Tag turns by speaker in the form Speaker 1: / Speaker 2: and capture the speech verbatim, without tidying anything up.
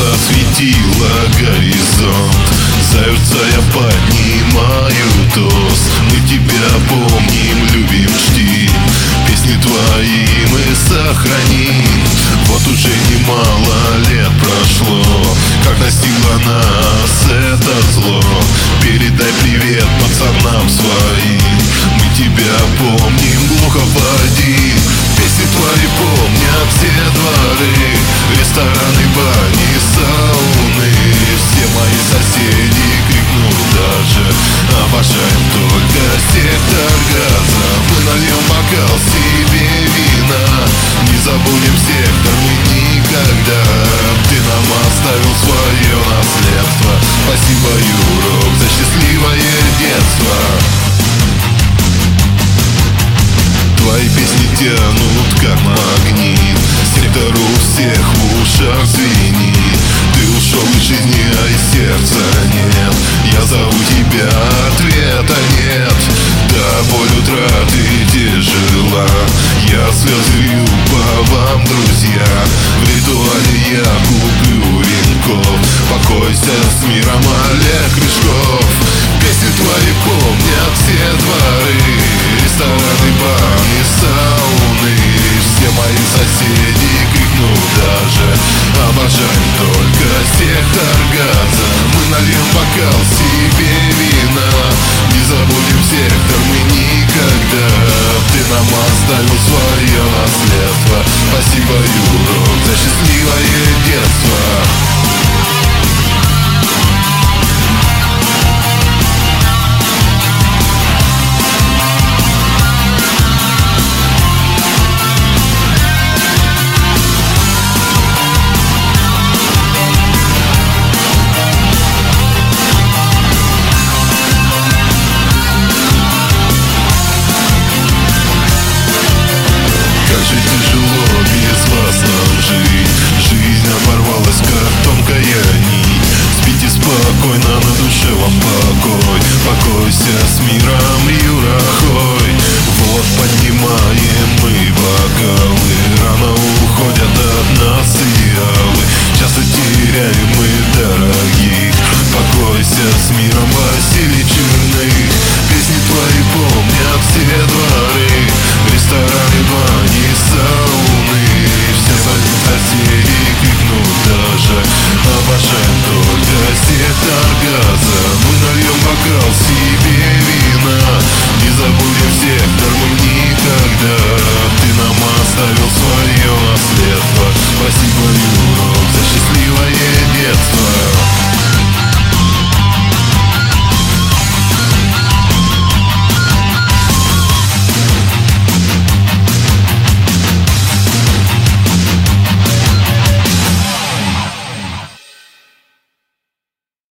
Speaker 1: солнце осветило горизонт. Зайца я поднимаю тост. Мы тебя помним, любим, чтим. Песни твои мы сохраним. Вот уже немало лет прошло, как настигло нас это зло. Передай привет пацанам своим. Мы тебя помним, глухо води. Песни твои помнят все дворы, рестораны, бани, сауны. Все мои соседи крикнут даже: обожаем только сектор газа. Мы нальем бокал себе вина, не забудем сектор мы никогда. Ты нам оставил свое наследство. Спасибо, Юрок, за счастливое детство. Твои песни тянут как магнит, сектор у всех в ушах звенит. Ты ушел из жизни, а из сердца нет. Я зову тебя, ответа нет. Да, боль утраты тяжела. Я слезы лью по вам, друзья. В ритуале я куплю венков. Покойся с миром, Олег Рыжков. Песни твои помнят все дворы, рестораны, бани, сауны. Все мои соседи крикнут даже: обожаем только сектор газа. Мы нальем бокал себе вина, не забудем сектор мы никогда. Ты нам оставил свое наследство. Спасибо, Юрок, за счастливое детство. Тяжело без вас нам жить. Жизнь оборвалась, как тонкая нить. Спите спокойно, на душе вам покой. Покойся с миром, Юра Хой. Вот поднимаем мы бокалы, рано уходят от нас идеалы. Часто теряем мы дорогих. Покойся с миром, Василий Черных. Песни твои помнят все дворы, рестораны, бани, сауны. Все соседи крикнут даже: обожаем только сектор газа. Мы нальем бокал себе вина, не забудем сектор мы никогда. Ты нам оставил свое наследство.